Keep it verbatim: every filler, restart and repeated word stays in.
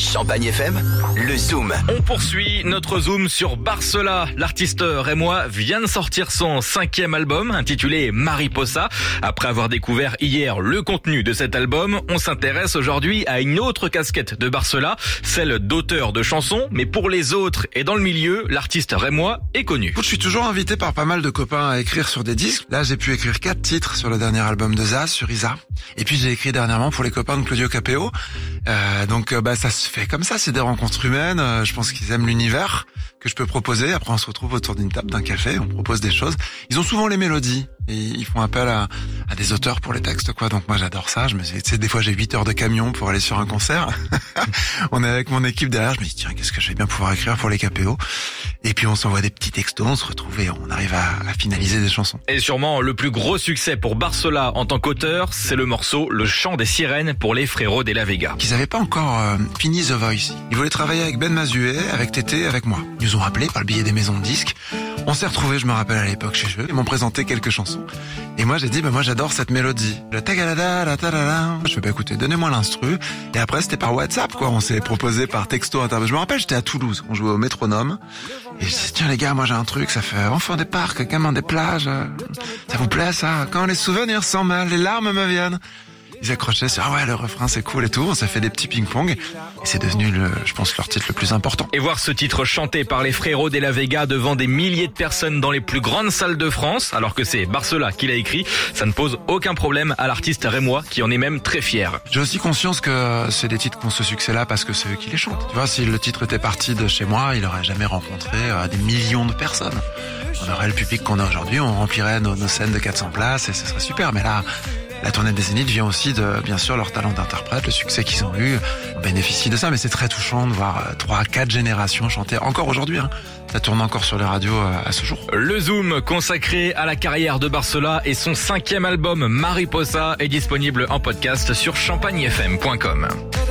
Champagne F M, le Zoom. On poursuit notre Zoom sur Barcela. L'artiste rémois vient de sortir son cinquième album intitulé Mariposa. Après avoir découvert hier le contenu de cet album, on s'intéresse aujourd'hui à une autre casquette de Barcela, celle d'auteur de chansons. Mais pour les autres et dans le milieu, l'artiste rémois est connu. Je suis toujours invité par pas mal de copains à écrire sur des disques. Là, j'ai pu écrire quatre titres sur le dernier album de Zaz, sur Isa. Et puis j'ai écrit dernièrement pour les copains de Claudio Capéo. Euh, donc bah ça se fait comme ça, c'est des rencontres humaines. Euh, je pense qu'ils aiment l'univers que je peux proposer. Après on se retrouve autour d'une table, d'un café, on propose des choses. Ils ont souvent les mélodies et ils font appel à, à des auteurs pour les textes, quoi. Donc moi j'adore ça. Je me dis, tu sais, des fois j'ai huit heures de camion pour aller sur un concert. On est avec mon équipe derrière. Je me dis tiens, qu'est-ce que je vais bien pouvoir écrire pour les K P O. Et puis on s'envoie des petits textos, on se retrouve et on arrive à, à finaliser des chansons. Et sûrement le plus gros succès pour Barcela en tant qu'auteur, c'est le morceau Le Chant des Sirènes pour les frérots de la Vega. Ils avaient pas encore euh, fini The Voice. Ils voulaient travailler avec Ben Mazué, avec Tété, avec moi. Ils nous ont appelés par le biais des maisons de disques. On s'est retrouvés, je me rappelle à l'époque chez eux. Ils m'ont présenté quelques chansons. Et moi j'ai dit, bah moi j'adore cette mélodie. Le tagalada, la talala. Je fais, bah écoutez, donnez-moi l'instru. Et après c'était par WhatsApp, quoi. On s'est proposé par texto internet. Je me rappelle, j'étais à Toulouse. On jouait au métronome. Et je dis, tiens les gars, moi j'ai un truc, ça fait enfant des parcs, gamin des plages. Ça vous plaît ça? Quand les souvenirs sont mal, les larmes me viennent. Ils accrochaient sur, ah ouais, le refrain c'est cool et tout. On s'est fait des petits ping-pong. Et c'est devenu, le, je pense, leur titre le plus important. Et voir ce titre chanté par les frérots de la Vega devant des milliers de personnes dans les plus grandes salles de France, alors que c'est Barcela qui l'a écrit, ça ne pose aucun problème à l'artiste rémois qui en est même très fier. J'ai aussi conscience que c'est des titres qui ont ce succès-là parce que c'est eux qui les chantent. Tu vois, si le titre était parti de chez moi, il aurait jamais rencontré euh, des millions de personnes. On aurait le public qu'on a aujourd'hui, on remplirait nos, nos scènes de quatre cents places et ce serait super. Mais là, la tournée des Zéniths vient aussi de, bien sûr, leur talent d'interprète, le succès qu'ils ont eu. On bénéficie de ça, mais c'est très touchant de voir trois, quatre générations chanter encore aujourd'hui. Hein. Ça tourne encore sur les radios à ce jour. Le Zoom consacré à la carrière de Barcela et son cinquième album Mariposa est disponible en podcast sur champagne f m point com.